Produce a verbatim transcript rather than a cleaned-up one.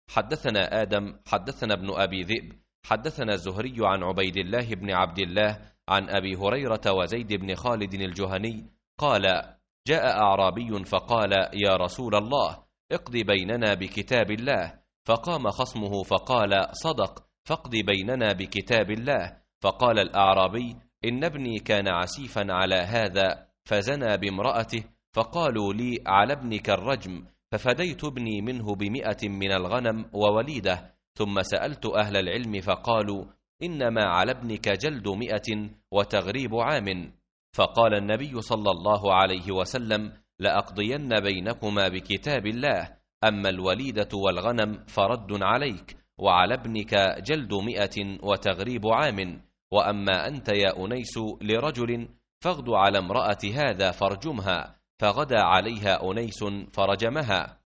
حدثنا آدم حدثنا ابن أبي ذئب حدثنا الزهري عن عبيد الله بن عبد الله عن أبي هريرة وزيد بن خالد الجهني قال: جاء أعرابي فقال: يا رسول الله، اقض بيننا بكتاب الله. فقام خصمه فقال: صدق، فاقض بيننا بكتاب الله. فقال الأعرابي: إن ابني كان عسيفا على هذا فزنى بامرأته، فقالوا لي: على ابنك الرجم، ففديت ابني منه بمئة من الغنم ووليده. ثم سألت أهل العلم فقالوا: إنما على ابنك جلد مئة وتغريب عام. فقال النبي صلى الله عليه وسلم: لأقضين بينكما بكتاب الله، أما الوليدة والغنم فرد عليك، وعلى ابنك جلد مئة وتغريب عام. وأما أنت يا أنيس لرجل فاغد على امرأة هذا فارجمها. فغدا عليها أنيس فرجمها.